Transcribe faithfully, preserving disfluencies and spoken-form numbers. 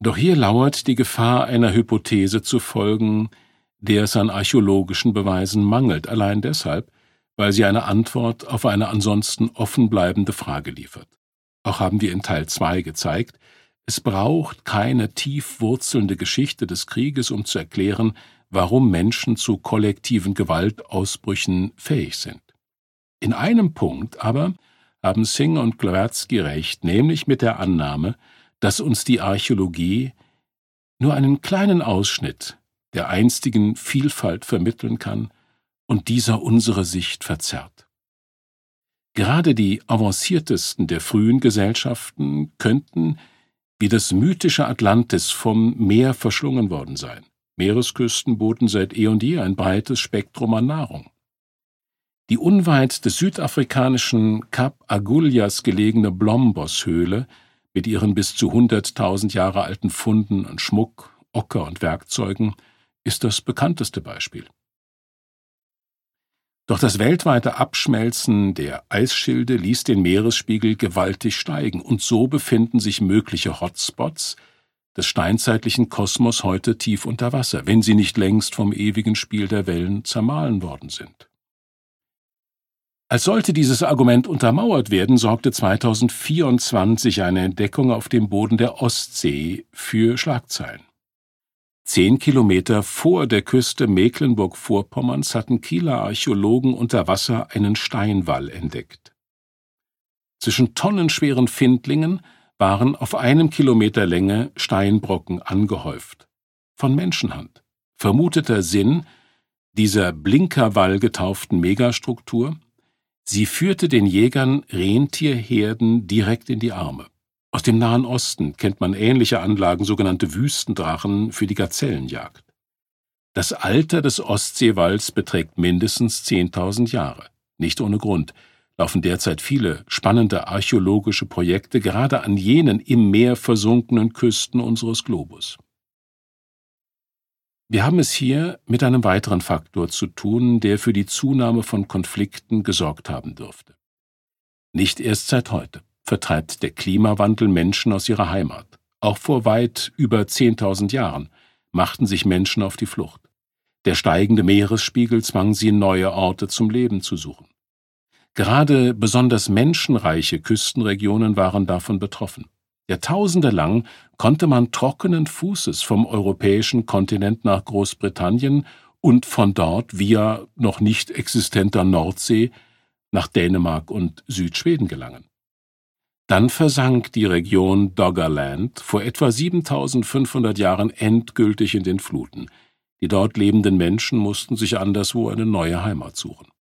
Doch hier lauert die Gefahr, einer Hypothese zu folgen, der es an archäologischen Beweisen mangelt, allein deshalb, weil sie eine Antwort auf eine ansonsten offen bleibende Frage liefert. Auch haben wir in Teil zwei gezeigt, es braucht keine tief wurzelnde Geschichte des Krieges, um zu erklären, warum Menschen zu kollektiven Gewaltausbrüchen fähig sind. In einem Punkt aber haben Singer und Blavatsky recht, nämlich mit der Annahme, dass uns die Archäologie nur einen kleinen Ausschnitt der einstigen Vielfalt vermitteln kann und dieser unsere Sicht verzerrt. Gerade die avanciertesten der frühen Gesellschaften könnten wie das mythische Atlantis vom Meer verschlungen worden sein. Meeresküsten boten seit eh und je ein breites Spektrum an Nahrung. Die unweit des südafrikanischen Kap Agulhas gelegene Blombos-Höhle mit ihren bis zu hunderttausend Jahre alten Funden an Schmuck, Ocker und Werkzeugen ist das bekannteste Beispiel. Doch das weltweite Abschmelzen der Eisschilde ließ den Meeresspiegel gewaltig steigen, und so befinden sich mögliche Hotspots des steinzeitlichen Kosmos heute tief unter Wasser, wenn sie nicht längst vom ewigen Spiel der Wellen zermahlen worden sind. Als sollte dieses Argument untermauert werden, sorgte zweitausendvierundzwanzig eine Entdeckung auf dem Boden der Ostsee für Schlagzeilen. Zehn Kilometer vor der Küste Mecklenburg-Vorpommerns hatten Kieler Archäologen unter Wasser einen Steinwall entdeckt. Zwischen tonnenschweren Findlingen waren auf einem Kilometer Länge Steinbrocken angehäuft. Von Menschenhand. Vermuteter Sinn dieser Blinkerwall getauften Megastruktur: sie führte den Jägern Rentierherden direkt in die Arme. Aus dem Nahen Osten kennt man ähnliche Anlagen, sogenannte Wüstendrachen, für die Gazellenjagd. Das Alter des Ostseewalls beträgt mindestens zehntausend Jahre. Nicht ohne Grund laufen derzeit viele spannende archäologische Projekte gerade an jenen im Meer versunkenen Küsten unseres Globus. Wir haben es hier mit einem weiteren Faktor zu tun, der für die Zunahme von Konflikten gesorgt haben dürfte. Nicht erst seit heute vertreibt der Klimawandel Menschen aus ihrer Heimat. Auch vor weit über zehntausend Jahren machten sich Menschen auf die Flucht. Der steigende Meeresspiegel zwang sie, neue Orte zum Leben zu suchen. Gerade besonders menschenreiche Küstenregionen waren davon betroffen. Jahrtausendelang konnte man trockenen Fußes vom europäischen Kontinent nach Großbritannien und von dort via noch nicht existenter Nordsee nach Dänemark und Südschweden gelangen. Dann versank die Region Doggerland vor etwa siebentausendfünfhundert Jahren endgültig in den Fluten. Die dort lebenden Menschen mussten sich anderswo eine neue Heimat suchen.